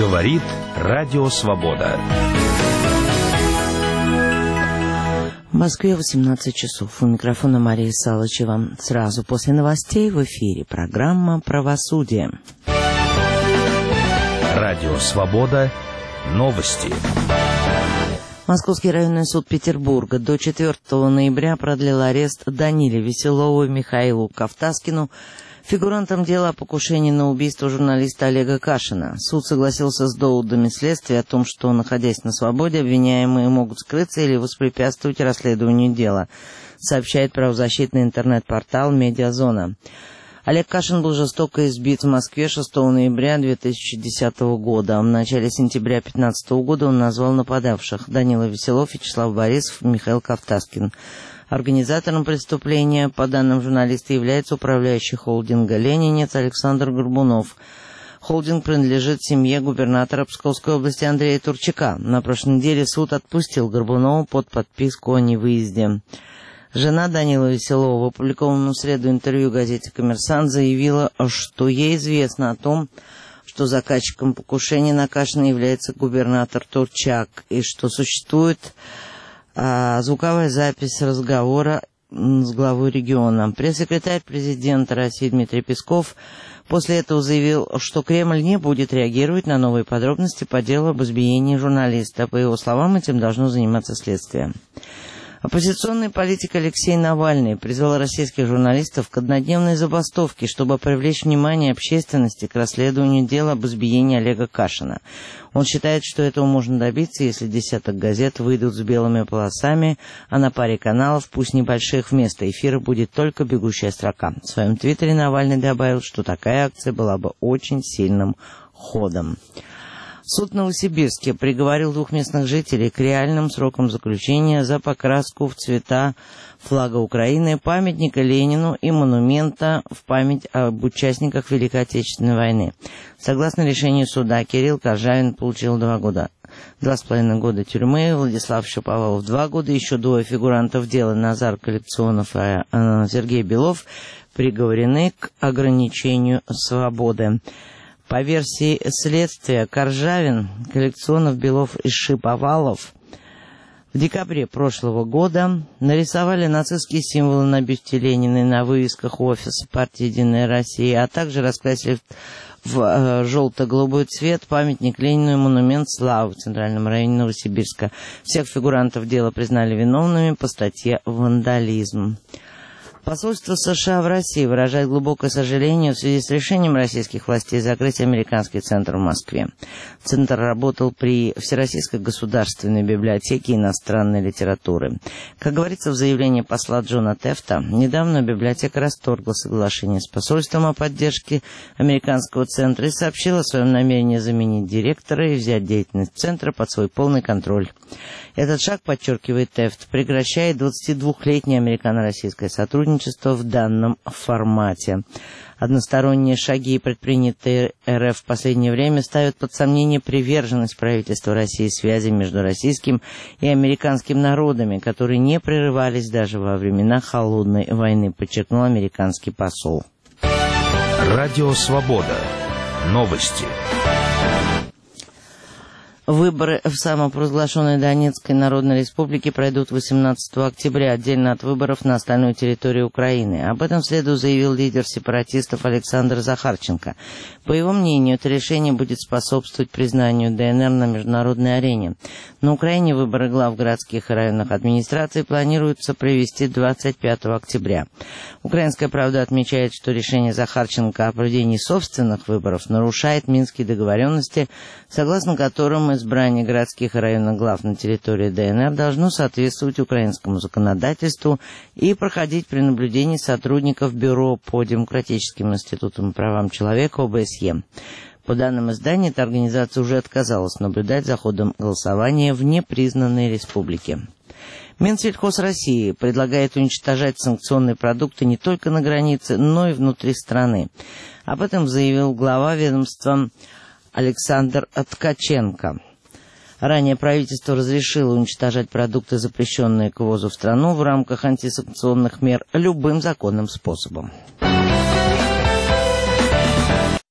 Говорит Радио Свобода. В Москве 18 часов. У микрофона Мария Салычева. Сразу после новостей в эфире программа «Правосудие». Радио Свобода. Новости. Московский районный суд Петербурга до 4 ноября продлил арест Даниле Веселову и Михаилу Ковтаскину, фигурантам дела о покушении на убийство журналиста Олега Кашина. Суд согласился с доводами следствия о том, что, находясь на свободе, обвиняемые могут скрыться или воспрепятствовать расследованию дела, сообщает правозащитный интернет-портал «Медиазона». Олег Кашин был жестоко избит в Москве 6 ноября 2010 года. В начале сентября 2015 года он назвал нападавших: Данила Веселов, Вячеслав Борисов, Михаил Ковтаскин. Организатором преступления, по данным журналиста, является управляющий холдинга «Ленинец» Александр Горбунов. Холдинг принадлежит семье губернатора Псковской области Андрея Турчака. На прошлой неделе суд отпустил Горбунова под подписку о невыезде. Жена Данила Веселова в опубликованном в среду интервью газете «Коммерсант» заявила, что ей известно о том, что заказчиком покушения на Кашина является губернатор Турчак, и что существует звуковая запись разговора с главой региона. Пресс-секретарь президента России Дмитрий Песков после этого заявил, что Кремль не будет реагировать на новые подробности по делу об избиении журналиста. По его словам, этим должно заниматься следствие. Оппозиционный политик Алексей Навальный призвал российских журналистов к однодневной забастовке, чтобы привлечь внимание общественности к расследованию дела об избиении Олега Кашина. Он считает, что этого можно добиться, если десяток газет выйдут с белыми полосами, а на паре каналов, пусть небольших, вместо эфира будет только бегущая строка. В своем твиттере Навальный добавил, что такая акция была бы очень сильным ходом. Суд в Новосибирске приговорил двух местных жителей к реальным срокам заключения за покраску в цвета флага Украины, памятника Ленину и монумента в память об участниках Великой Отечественной войны. Согласно решению суда, Кирилл Коржавин получил 2,5 года тюрьмы, Владислав Шаповалов 2 года, еще двое фигурантов дела, Назар Коллекционов и Сергей Белов, приговорены к ограничению свободы. По версии следствия, Коржавин, Коллекционов, Белов и Шиповалов в декабре прошлого года нарисовали нацистские символы на бюсте Ленина и на вывесках офиса партии «Единая Россия», а также раскрасили в желто-голубой цвет памятник Ленину и монумент славы в Центральном районе Новосибирска. Всех фигурантов дела признали виновными по статье «Вандализм». Посольство США в России выражает глубокое сожаление в связи с решением российских властей закрыть американский центр в Москве. Центр работал при Всероссийской государственной библиотеке иностранной литературы. Как говорится в заявлении посла Джона Тефта, недавно библиотека расторгла соглашение с посольством о поддержке американского центра и сообщила о своем намерении заменить директора и взять деятельность центра под свой полный контроль. Этот шаг, подчеркивает Тефт, прекращает 22-летнее американо-российское сотрудничество в данном формате. Односторонние шаги, предпринятые РФ в последнее время, ставят под сомнение приверженность правительства России связям между российским и американским народами, которые не прерывались даже во времена Холодной войны, подчеркнул американский посол. Радио Свобода. Новости. Выборы в самопровозглашенной Донецкой Народной Республике пройдут 18 октября, отдельно от выборов на остальной территории Украины. Об этом в среду заявил лидер сепаратистов Александр Захарченко. По его мнению, это решение будет способствовать признанию ДНР на международной арене. На Украине выборы глав городских и районных администраций планируется провести 25 октября. «Украинская правда» отмечает, что решение Захарченко о проведении собственных выборов нарушает Минские договоренности, согласно которым избрание городских и районных глав на территории ДНР должно соответствовать украинскому законодательству и проходить при наблюдении сотрудников Бюро по демократическим институтам и правам человека ОБСЕ. По данным издания, эта организация уже отказалась наблюдать за ходом голосования в непризнанной республике. Минсельхоз России предлагает уничтожать санкционные продукты не только на границе, но и внутри страны. Об этом заявил глава ведомства Александр Ткаченко. Ранее правительство разрешило уничтожать продукты, запрещенные к ввозу в страну в рамках антисанкционных мер, любым законным способом.